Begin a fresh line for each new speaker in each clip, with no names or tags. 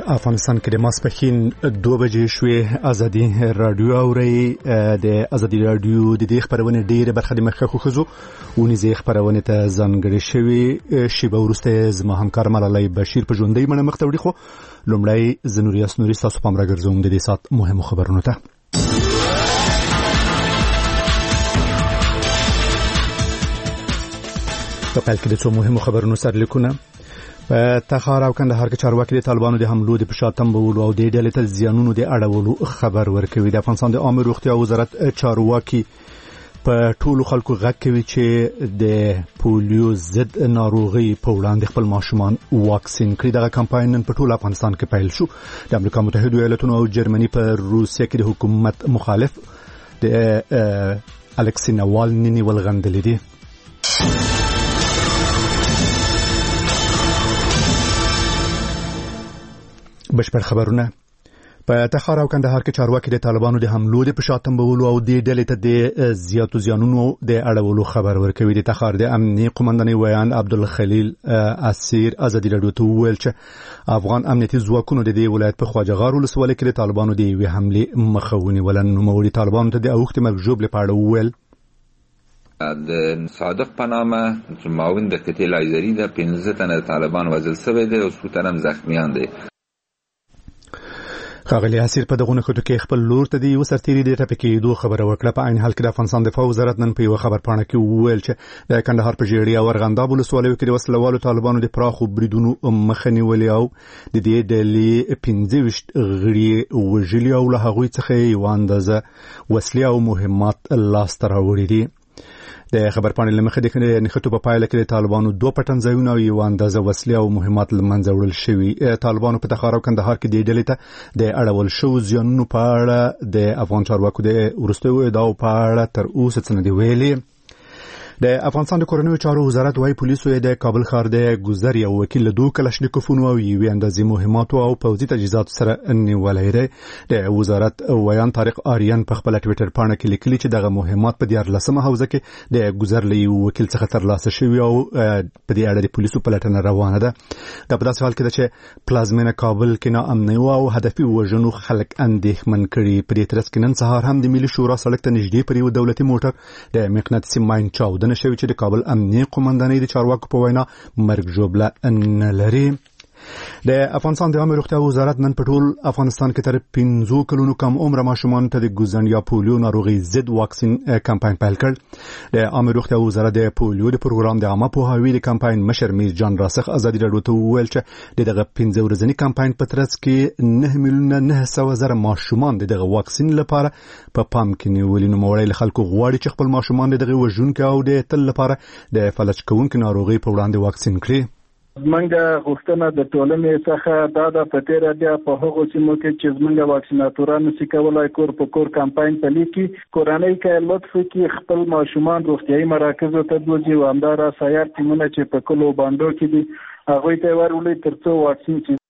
افغانستان کې د ماسپښین 2 بجې شوې ازادي رادیو اوري د ازادي رادیو د دې خبرونه ډیره برخه د مخه خوځو ونیزه خبرونه ته ځانګړي شوی شی به ورسته زما همکار ملالۍ بشیر په ژوندۍ منه مختوړي خو لومړی زنوریاس نوري تاسو پام راګرځوم د دې سات مهمه خبرونه ته په پیل کې د څو مهمو خبرونو سره لیکونه په تخار او کندهار کې چارواکي د طالبانو د حملو د پښاتم بولو او د ډلې ته زیانونو د اړولو خبر ورکوي. د افغانستان د عامه روغتیا وزارت چارواکي په ټولو خلکو غږ کوي چې د پولیو ضد ناروغي په وړاندې خپل ماشومان واکسین کړي. دغه کمپاین نن په ټول افغانستان کې پیل شو. د امریکا متحده ایالاتونو او جرمني په روسیه کې د حکومت مخالف د الکسی ناوالني ولغندل دي. بشپړ خبرونه په تخار او کندهار کې چارواکي د طالبانو د حملو د پښاتم بولو او د ډلې ته د زیاتو زیانونو د اړولو خبر ورکوي. د تخار د امنیتي قومندان ویان عبدالخلیل اسیر ازادي رادیو ته ویل چې افغان امنیتي ځواکونو د دې ولایت په خواجهغار ولسوالۍ کې د طالبانو د یوې حملې مخه ونیوله. نوموړي طالبانو ته د اوښتې مرګ ژوبلې په اړه وویل
د صادق په نامه معاون د کتیل ایزری د 15 تنه طالبان وژل شوی دي او 7 تنه زخمیان دي.
خاغلی اسیر په دغه نخټو کې خپل لور ته دی وسرتيري د ټپکې دوه خبره وکړه. په عین حال کې د افغانستان دفاع وزارت نن په یو خبر پاڼه کې وویل چې د کندهار په جیړی او ورغنداب ولسوالیو کې د وسلوالو طالبانو د پراخو بریدونو مخه نیولې او د دې ډلې 15 غړي وژلي او له هغوی څخه یو اندازه وسلې او مهمات لاس ته راوړي دي. د خبر پاڼې لمخې د نخټو په پایله کې د طالبانو 2 پټن ځایونه او یو اندازه وسلې او مهمات لمنځه وړل شوي. طالبانو په تخار او کندهار کې د ډلې ته د اړول شو زیانونو په اړه د افغان چارواکو د ورستیو ادعاو په اړه تر اوسه څه نه دی ویلي. د افغانستان د کورنیو چارو وزارت وايي پولیسو د کابل ښار د ګذر یو وکیل له 2 کلاشنیکوفونو او یوې اندازې مهمات او پوځي تجهیزات سره نیولای دی. د وزارت ویان طارق آریان په خپل ټوئیټر پاڼه کې لیکلي چې دغه مهمات په 14مه حوزه کې د ګذر له یو وکیل څخه ترلاسه شوي او په دې اړه د پولیسو پلټنه روانه ده. دا په داسې حال کې ده چې پلازمینه کابل کې ناامني او هدفي وژنو خلک اندېښمن کړي. په دې ترڅ کې نن سهار هم د ملي شورا سړک ته نږدې پر یو دولتي موټر د مقناطیسي ماین چاودنه شوی چې د کابل امنیتي قومندانۍ د چارواکو په وینا مرګ ژوبله نه لري. د افغانستان د عامه روغتیا وزارت نن په ټول افغانستان کې تر 15 کلونو کم عمر ماشومان ته د ګوزن یا پولیو ناروغي ضد واکسین کمپاین پیل کړ. د عامه روغتیا وزارت د پولیو د پروګرام د عامه پوهاوي د کمپاین مشر میر جان راسخ ازادي رادیو ته وویل چې دغه 15 ورځنی کمپاین په ترڅ کې 9 میلیونه 900,000 ماشومان دغه واکسین لپاره په پام کې نیولي. نو موړی خلکو غواړي چې خپل ماشومان دغه وژونکو او د تل لپاره د فلج کوونکو ناروغي په وړاندې واکسین کړي.
منګه غوښتنه د ټولنې څخه دا په تیر بیا په هغو سیمو کې چې منګه واکسیناتورانو سې کولای کور په کور کمپاین پلي کی کورنۍ کې لطف کې خپل ماشومان روغتيایي مراکزو ته بوځي او همدارا سیار ټیمونه چې په کلو باندې کې دي هغه ته ورولې ترڅو واکسین شي.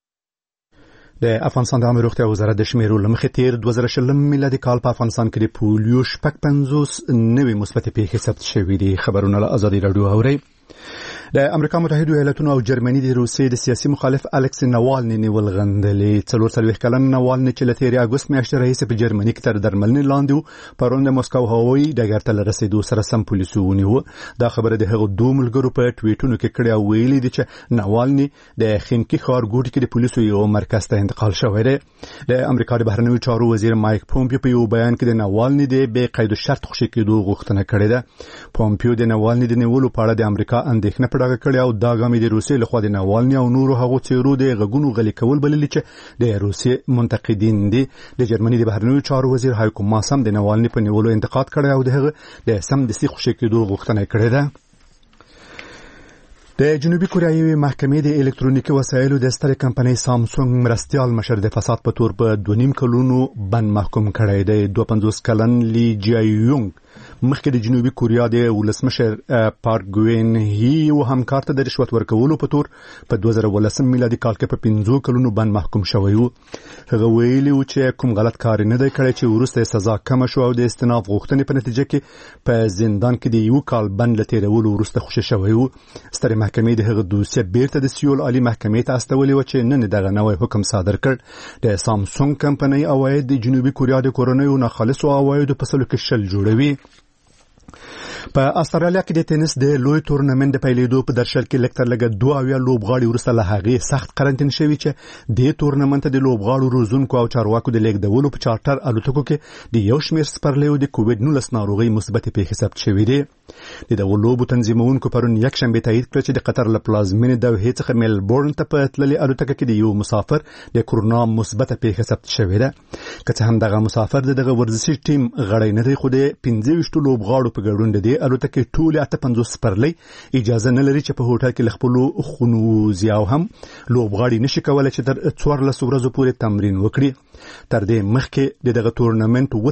د افغانستان د عامه روغتیا وزارت د شمیرو لمخې تیر 2020 میلادي کال په افغانستان کې د پولیو 50 نوې مثبت پیښې ثبت شوې دي. خبرونه له ازادي رادیو اوري. د امریکا متحده ایالاتونو او جرمني د روسیې د سیاسي مخالف الکسی ناوالني ولغندلې. 43 کلن ناوالني چې له 13 اگست میاشتې راهیسې په جرمني کې تر درملنې لاندې و پرون د مسکو هوایي ډګر ته رسیدو سره سم پولیسو ونیو. دا خبره د هغو دوه ملګرو په ټویټونو کې کړې او ویلي دي چې ناوالني د خینکی ښار ګوټ کې د پولیسو یو مرکز ته انتقال شوی دی. د امریکا د بهرنیو چارو وزیر مایک پومپیو په یو بیان کې د ناوالني د بې قید شرط خوشي کېدو غوښتنه کړې ده. پومپیو د ناوالني د نیولو په اړه د امریکا اندېښنه پړه کړې او دا ګامې د روسیې لخوا د ناوالني او نورو هغو څیرو د غږونو غلي کول بللي چې د روسیې منتقدین دي. د جرمني د بهرنیو چارو وزیر هایکو ماس هم د ناوالني په نیولو انتقاد کړی او دغه د سم د خوشي کېدو غوښتنه کړې ده. د جنوبي کوریا یوې محکمې د الکترونیکي وسایلو د سترې کمپنۍ سامسونګ مرستیال مشر د فساد په تور په 2.5 کلونو بند محکوم کړی دی. 52 کلن لی جای یونګ مخکې د جنوبي کوریا د ولسمشر پارک ګوین هی او همکار ته د رشوت ورکولو په تور په 2018 میلادي کال کې په 15 کلونو باندې محکوم شوی و. هغه ویلي و چې کوم غلط کار نه دی کړی چې وروسته سزا کم شو او د استئناف غوښتنې په نتیجه کې په زندان کې د یو کال بند لتیرولو وروسته خوشی شوی و. سترې محکمې د هغه دوسیه بیرته د سیول عالی محکمې ته استولې و چې نن دغه نوی حکم صادر کړ. د سامسونګ کمپنۍ عواید د جنوبي کوریا د کورنیو ناخالصو عوایدو په سلو کې 10 جوړوي. په استرالیا کې د ټینس د لوی تورنمنت د پیلېدو په درشل کې لکتر لګه 2 لوبغاړي ورسره له هغه سخت قرنټین شوی چې د تورنمنت د لوبغاړو روزونکو او چارواکو د لیږدولو په چارټر الوتکو کې د یو شمېر سپرلیو د کووډ 19 ناروغي مثبت پیښې ثبت شوې دي. د لوبو تنظیمونکو پرون یک شنبه تایید کړ چې د قطر له پلازمینې دوحې څخه ملبورن ته په تللې الوتکه کې د یو مسافر د کورونا مثبت پیښه ثبت شوې ده. که هم دغه مسافر دغه ورزشي ټیم غړی نه دی خو د 15 لوبغاړو په ګډون د الوتکه ټول 58 سپرلی اجازه نه لري چې په هوټل کې خپل خونوزي او هم لوبغاړي نشي کولای چې تر 14 ورځې پورې تمرین وکړي. تر دې مخکې دغه تورنمنت و